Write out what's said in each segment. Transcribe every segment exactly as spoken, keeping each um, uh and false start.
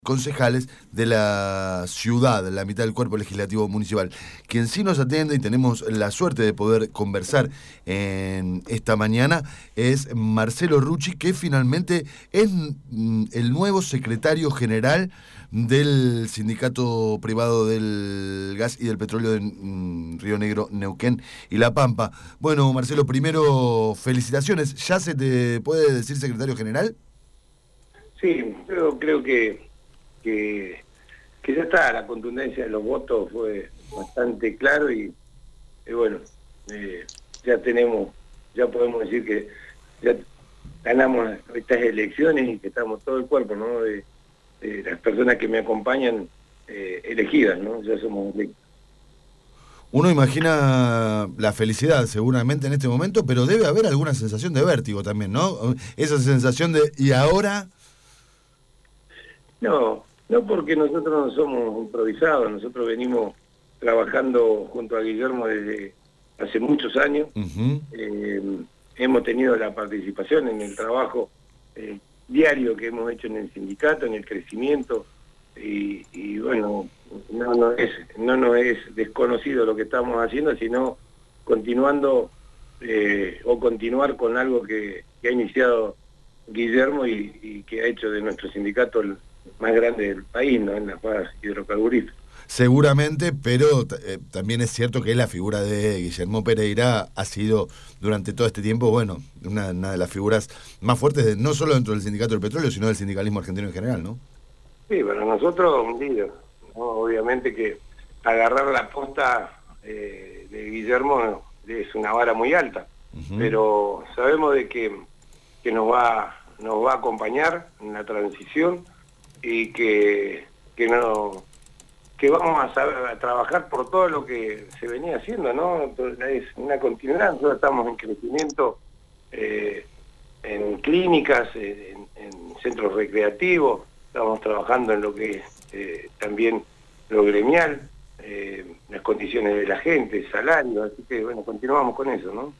concejales de la ciudad, la mitad del cuerpo legislativo municipal. Quien sí nos atiende y tenemos la suerte de poder conversar en esta mañana es Marcelo Rucci, que finalmente es el nuevo secretario general del Sindicato Privado del Gas y del Petróleo de Río Negro, Neuquén y La Pampa. Bueno, Marcelo, primero felicitaciones. ¿Ya se te puede decir secretario general? Sí, yo creo que Que, que ya está, la contundencia de los votos fue bastante claro y, y bueno, eh, ya tenemos, ya podemos decir que ya ganamos estas elecciones y que estamos todo el cuerpo, ¿no? De, de las personas que me acompañan eh, elegidas, ¿no? Ya somos electos. Uno imagina la felicidad seguramente en este momento, pero debe haber alguna sensación de vértigo también, ¿no? Esa sensación de, ¿y ahora? No, no porque nosotros no somos improvisados, nosotros venimos trabajando junto a Guillermo desde hace muchos años. Uh-huh. eh, hemos tenido la participación en el trabajo eh, diario que hemos hecho en el sindicato, en el crecimiento, y, y bueno, no, no, es, no nos es desconocido lo que estamos haciendo, sino continuando eh, o continuar con algo que, que ha iniciado Guillermo y, y que ha hecho de nuestro sindicato el más grande del país, ¿no? En la paz hidrocarburífera. Seguramente, pero eh, también es cierto que la figura de Guillermo Pereira ha sido durante todo este tiempo, bueno, una, una de las figuras más fuertes, de, no solo dentro del sindicato del petróleo, sino del sindicalismo argentino en general, ¿no? Sí, para nosotros un líder, ¿no? Obviamente que agarrar la posta eh, de Guillermo es una vara muy alta, uh-huh. Pero sabemos de que, que nos va, nos va a acompañar en la transición y que, que no que vamos a saber a trabajar por todo lo que se venía haciendo, ¿no? Es una continuidad. Nosotros estamos en crecimiento eh, en clínicas, en, en centros recreativos, estamos trabajando en lo que es eh, también lo gremial, eh, las condiciones de la gente, salarios, así que bueno, continuamos con eso, ¿no?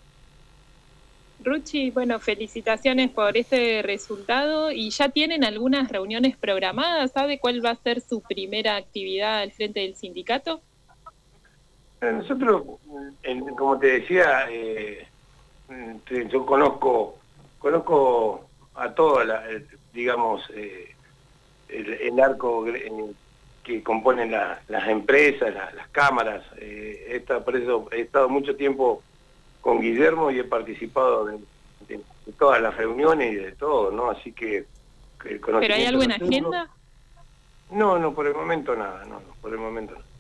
Rucci, bueno, felicitaciones por este resultado. ¿Y ya tienen algunas reuniones programadas? ¿Sabe cuál va a ser su primera actividad al frente del sindicato? Nosotros, como te decía, eh, yo conozco conozco a toda la, digamos, eh, el, el arco que componen la, las empresas, la, las cámaras. Eh, esta, por eso he estado mucho tiempo con Guillermo y he participado de, de, de todas las reuniones y de todo, ¿no? Así que... que ¿Pero hay algo en agenda? No, no, por el momento nada, no, no, por el momento no.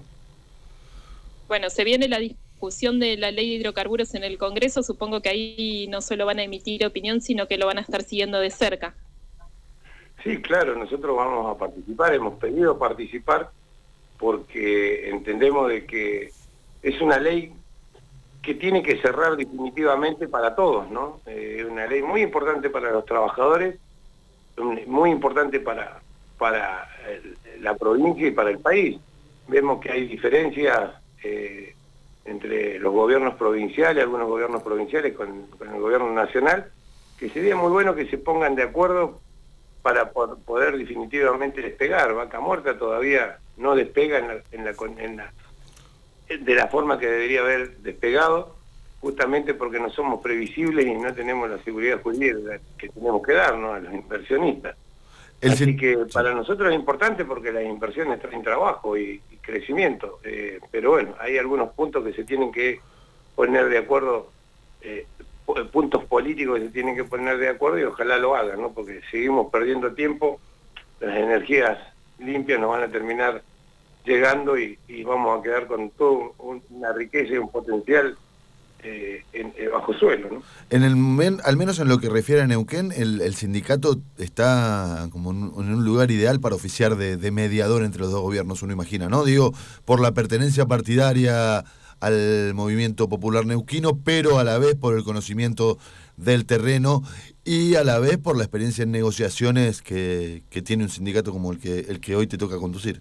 Bueno, se viene la discusión de la ley de hidrocarburos en el Congreso, supongo que ahí no solo van a emitir opinión, sino que lo van a estar siguiendo de cerca. Sí, claro, nosotros vamos a participar, hemos pedido participar porque entendemos de que es una ley que tiene que cerrar definitivamente para todos, ¿no? Es eh, una ley muy importante para los trabajadores, muy importante para, para el, la provincia y para el país. Vemos que hay diferencias eh, entre los gobiernos provinciales, algunos gobiernos provinciales con, con el gobierno nacional, que sería muy bueno que se pongan de acuerdo para por, poder definitivamente despegar. Vaca Muerta todavía no despega en la, en la, en la de la forma que debería haber despegado, justamente porque no somos previsibles y no tenemos la seguridad jurídica que tenemos que dar, ¿no?, a los inversionistas. El Así que para nosotros es importante porque las inversiones traen trabajo y, y crecimiento, eh, pero bueno, hay algunos puntos que se tienen que poner de acuerdo, eh, puntos políticos que se tienen que poner de acuerdo y ojalá lo hagan, ¿no?, porque seguimos perdiendo tiempo, las energías limpias nos van a terminar llegando y, y vamos a quedar con toda un, una riqueza y un potencial eh, en, en bajo suelo, ¿no? En el, al menos en lo que refiere a Neuquén, el, el sindicato está como en, en un lugar ideal para oficiar de, de mediador entre los dos gobiernos, uno imagina, ¿no? Digo, por la pertenencia partidaria al movimiento popular neuquino, pero a la vez por el conocimiento del terreno y a la vez por la experiencia en negociaciones que, que tiene un sindicato como el que, el que hoy te toca conducir.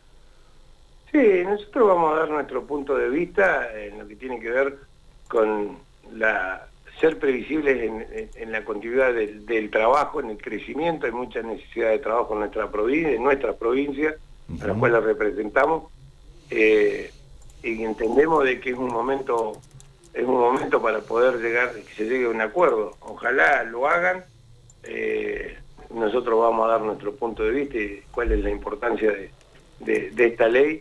Sí, nosotros vamos a dar nuestro punto de vista en lo que tiene que ver con la ser previsibles en, en, en la continuidad del, del trabajo, en el crecimiento. Hay mucha necesidad de trabajo en nuestra provincia, en nuestra provincia, uh-huh. a la cual la representamos, eh, y entendemos de que es un momento, es un momento para poder llegar, que se llegue a un acuerdo. Ojalá lo hagan. Eh, nosotros vamos a dar nuestro punto de vista y cuál es la importancia de, de, de esta ley.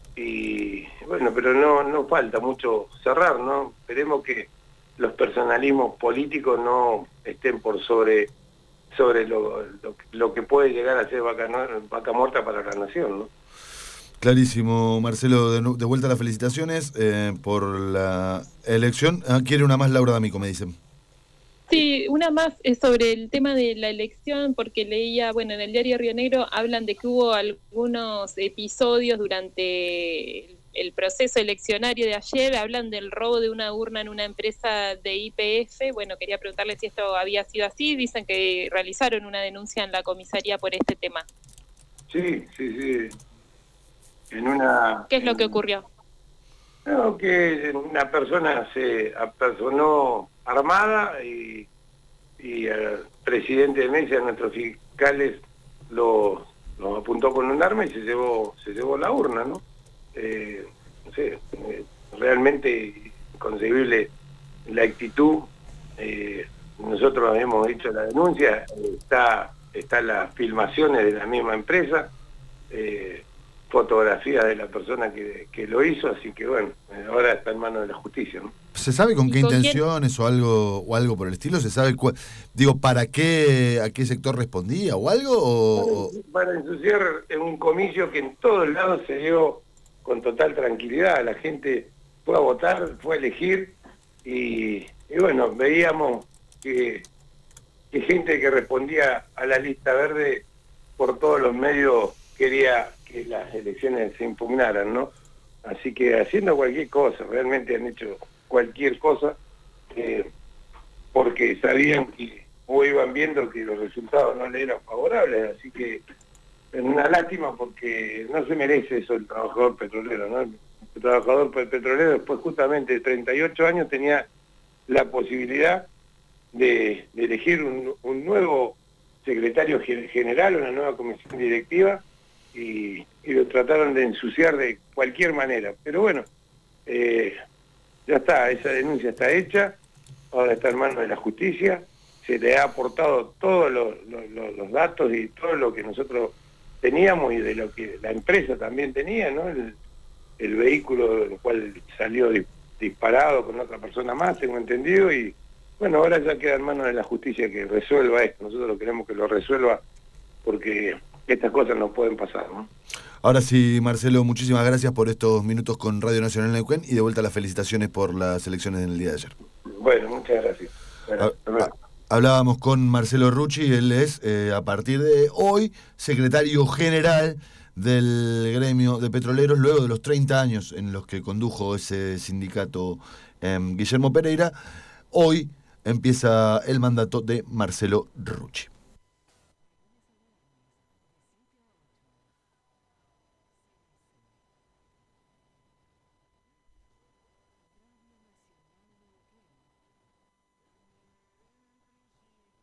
Y bueno, pero no, no falta mucho cerrar, ¿no? Esperemos que los personalismos políticos no estén por sobre sobre lo, lo, lo que puede llegar a ser vaca, no, vaca muerta para la nación, ¿no? Clarísimo, Marcelo, de, de vuelta las felicitaciones eh, por la elección. Ah, quiere una más Laura D'Amico, me dicen. Sí, una más es sobre el tema de la elección, porque leía, bueno, en el diario Río Negro hablan de que hubo algunos episodios durante el proceso eleccionario de ayer, hablan del robo de una urna en una empresa de Y P F. Bueno, quería preguntarle si esto había sido así. Dicen que realizaron una denuncia en la comisaría por este tema. Sí, sí, sí. En una... ¿Qué es lo que ocurrió? No, que una persona se apersonó armada y, y el presidente de Mesa, nuestros fiscales, lo, lo apuntó con un arma y se llevó, se llevó la urna, ¿no? Eh, no sé, eh, realmente inconcebible la actitud. Eh, nosotros hemos hecho la denuncia, está están las filmaciones de la misma empresa, eh, fotografías de la persona que, que lo hizo, así que bueno, ahora está en manos de la justicia, ¿no? ¿Se sabe con qué con intenciones quién? o algo o algo por el estilo? ¿Se sabe cuál, digo, para qué, a qué sector respondía o algo? O... Para, para ensuciar en un comicio que en todos lados se dio con total tranquilidad. La gente fue a votar, fue a elegir y, y bueno, veíamos que, que gente que respondía a la lista verde por todos los medios quería que las elecciones se impugnaran, ¿no? Así que haciendo cualquier cosa, realmente han hecho cualquier cosa, eh, porque sabían que, o iban viendo que los resultados no le eran favorables, así que es una lástima porque no se merece eso el trabajador petrolero, ¿no? El trabajador petrolero después justamente de treinta y ocho años tenía la posibilidad de, de elegir un, un nuevo secretario general, una nueva comisión directiva, y, y lo trataron de ensuciar de cualquier manera. Pero bueno, eh, ya está, esa denuncia está hecha, ahora está en manos de la justicia, se le ha aportado todos los, los, los datos y todo lo que nosotros teníamos y de lo que la empresa también tenía, ¿no? El, el vehículo del cual salió disparado con otra persona más, tengo entendido, y bueno, ahora ya queda en manos de la justicia que resuelva esto. Nosotros queremos que lo resuelva porque estas cosas no pueden pasar, ¿no? Ahora sí, Marcelo, muchísimas gracias por estos minutos con Radio Nacional Neuquén y de vuelta las felicitaciones por las elecciones en el día de ayer. Bueno, muchas gracias. Bueno, a, a, hablábamos con Marcelo Rucci, él es, eh, a partir de hoy, secretario general del gremio de petroleros, luego de los treinta años en los que condujo ese sindicato eh, Guillermo Pereira. Hoy empieza el mandato de Marcelo Rucci.